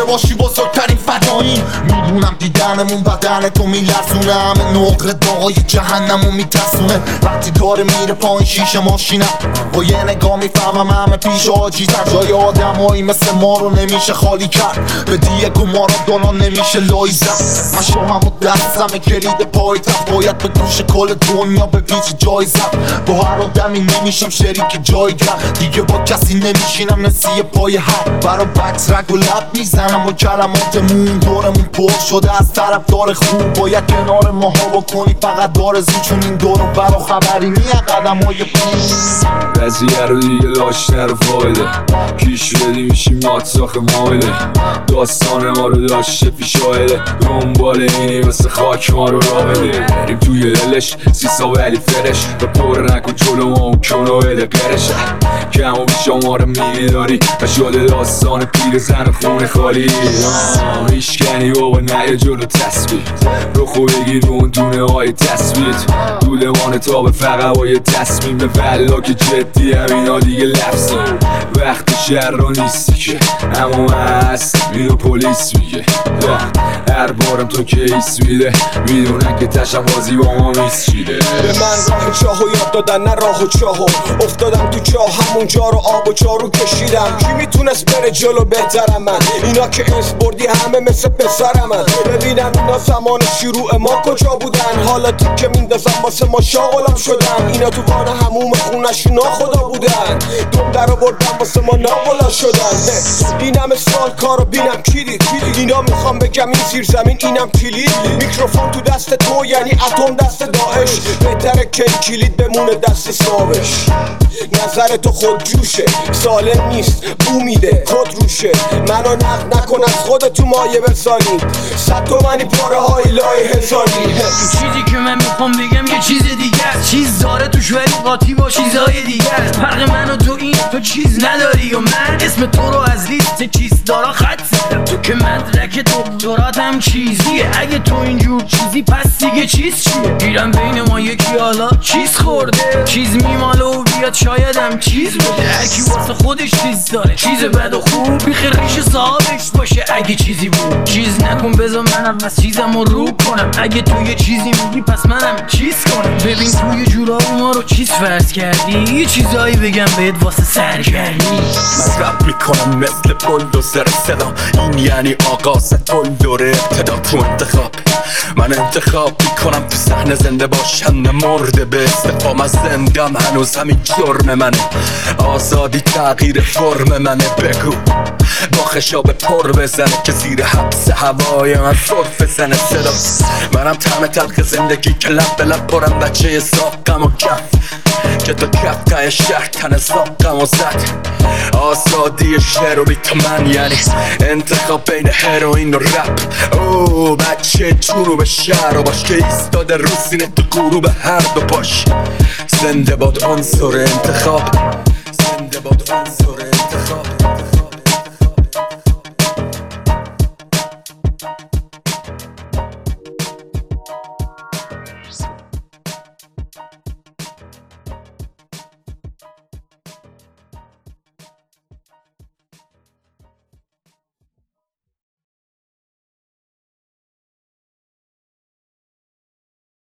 باشی بزرگترین فداییم. میدونم دیدنمون بدن تو میلرزونه، همه نقره داغای جهنمون میترسونه. وقتی داره میره پایین شیشه ماشینم، با یه نگاه میفهمم همه پیش آجیزم. جای آدمایی مثل ما رو نمیشه خالی کرد، به دیگه ما رو دلان نمیشه لایزم. من شوهم و دستم کلید پایتم، باید به گوش کل دنیا به پیچ جایزم. با هر آدمی نمیشم شریک جایگم، دیگه با کسی نمیشینم نسیه پای هم. برا بکس رگ و لب میزنم با کلماتمون، دورمون پر شده از طرف دار خوب. باید کنار ماها بکنی فقط دار زود، چون این دورو برا خبری نیه قدم های پیش. قضیه رو دیگه داشتن رو فایده، پیش بدی میشیم ماتساخ مایله. داستان ما رو داشته پیشایده، دنبال اینی مثل خاک ما رو را بده. بریم توی دلش سیسا ولی فرش، و پر نکن جلو ما اون کنو بده قرشه. کم و بیش ما رو میداری و شده داستان پیر زن خونه خالی. ایشکنی بابا نه جلو تصویر، رو خوب بگیر اون دونه های تصویر. دولمان تا به فقط با یه تصمیم، به ولا که جدی همینا دیگه لفظیم. وقت شهر رو نیستی که اما هست اینو پلیس میگه. هر بارم تو کیس میده، میدونن که تشم بازی با ما میسچیده. به من راه چاهو یاد دادن نه راه و چاهو، افتادم تو چاه همونجا رو آب و جارو کشیدم. کی میتونست بره جلو بهترم من؟ اینا که اس بردی همه مثل پسرم من. ببینم اینا زمان شروع ما کجا بودن، حالا تیکه میندازم واسه ما شاغلم شدن. اینا تو وان هموم خونشون ناخدا بودن، دم در بردم واسه ما ناقلا شدن. این همه سال کارو بینم کی دید؟ اینا میخوام بگم این زیر زمین اینم کلید. میکروفون تو دست تو یعنی اتم دست داعش، بهتره که کلید بمونه دست صابش. نظر تو خود جوشه، سالم نیست، بو میده کد روشه. منو نقد نکن از خودت تو مایه بسانی، 100 تومنی پاره های لای هزاری. چیزی که من میخوام بگم یه چیز دیگه است، چیز داره توش ولی قاطی با چیزهای دیگه است. فرق من و تو این تو چیز نداری و من اسم تو رو از لیست چیز دارا خط زدم. تو که مدرک دکتراتم چیزیه، اگه تو اینجور چیزی پس دیگه چیز چیه؟ گیرم بین ما یکی حالا چیز خورده، چیز میماله و بیاد شایدم چیز بده. هرکی واسه خودش چیز داره، چیز بد و خوب بیخ ریش صاحبش باشه. اگه چیزی بود چیز نکن، بذار منم از چیزم رو کنم. اگه تو یه چیزی میگی پس منم چیز کنم. ببین توی جورا ما رو چیز فرض کردی، یه چیزایی بگم بهت واسه سرگرمی. من رپ میکنم مثل بلدوزر صدا، این یعنی آغاز دور ابتدا تو انتخاب. من انتخاب میکنم تو صحنه زنده باشم نه مرده، به استفام از زندم هنوز همین جرم منه. آزادی تغییر فرم منه، بگو با خشاب پر بزنه که زیر حبس هوای من صرف زنه صدا. منم طعم تلخ زندگی که لب به لب برم، بچه ساقم و کف که تا کف تای شهر تن ساقم و زد. آزادی شعر و بیت من یعنی انتخاب بین هروئین و رپ. او بچه جنوب شهر و باش که ایستاده رو سینه تو غروب هر دو پاش. زنده باد عنصر انتخاب، زنده باد عنصر